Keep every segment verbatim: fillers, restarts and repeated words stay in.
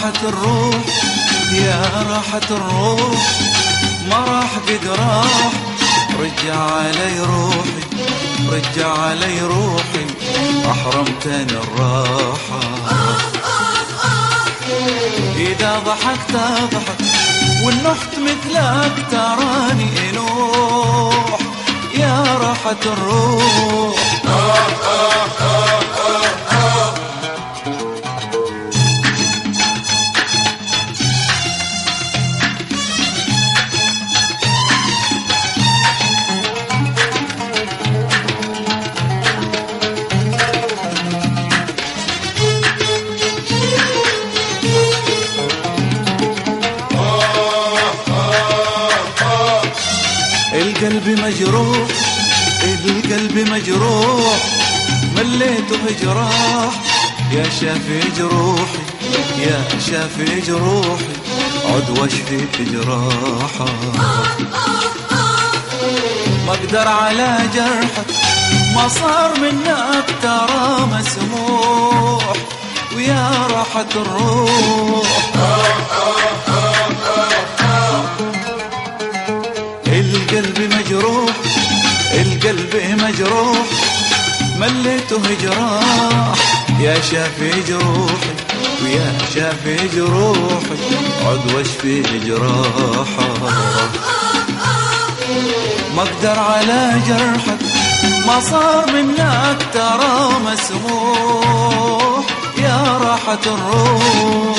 راحة الروح يا راحة الروح، ما راح قد راح. رجع علي روحي رجع علي روحي، أحرمتني الراحة. إذا ضحكت أضحك والنحت مثلك تراني نوح يا راحة الروح. القلب مجروح القلب مجروح، مليته جراح يا شافي جروحي يا شافي جروحي، عد واشفي جراحه. ما اقدر على جرحك، ما صار منك ترى مسموح ويا راحة الروح. القلب مجروح القلب مجروح، مليته جراح يا شافي جروحي ويا شافي جروحي، عد واشفي جراحه. ما اقدر على جرحك، ما صار منك ترى مسموح يا راحة الروح.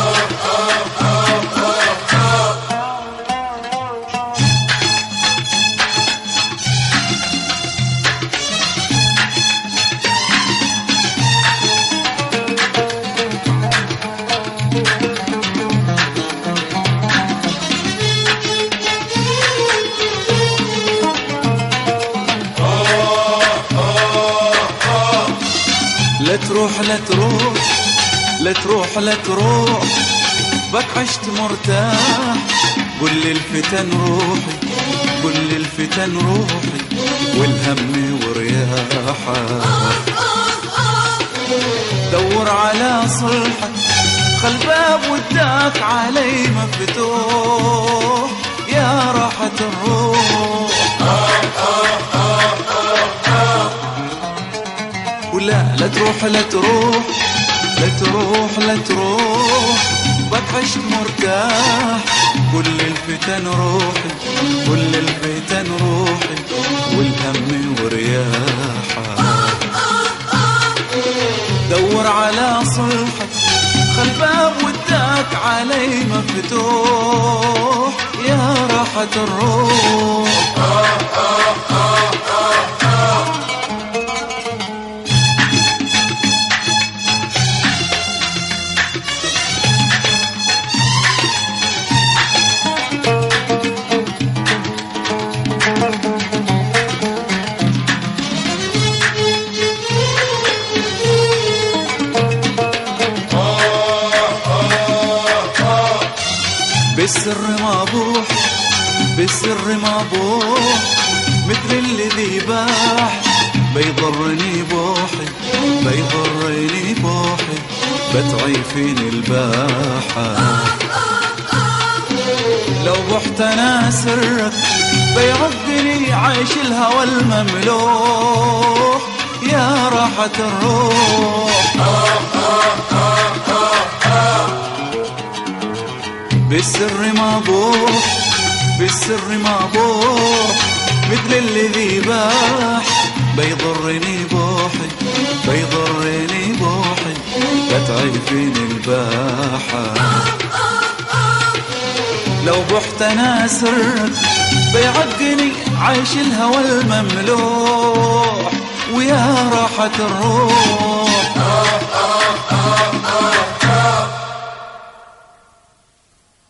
لا تروح لا تروح لا تروح لا تروح، بك عشت مرتاح. قل للفتن روحي قل للفتن روحي، والهم ورياحه. دور على صلحك، خل باب وداك علي مفتوح يا راحة الروح. ولا لا تروح لا تروح لا تروح لا تروح، بك عشت مرتاح. كل الفتن روحي كل الفتن روحي، والهم ورياحه. دور على صلحك، خل باب وداك علي مفتوح يا راحة الروح. بالسر ما بوح بالسر ما بوح، مثل الذي باح. بيضرني بوحي بيضرني بوحي، بتعيفيني الباحة. لو بحت انا سرك، بيعقني عيش الهوى المملوح يا راحة الروح. بالسر ما بوح بالسر ما بوح، مثل الذي باح. بيضرني بوحي بيضرني بوحي، بتعيفيني الباحة. لو بحت انا سرك، بيعقني عيش الهوى المملوح ويا راحة الروح.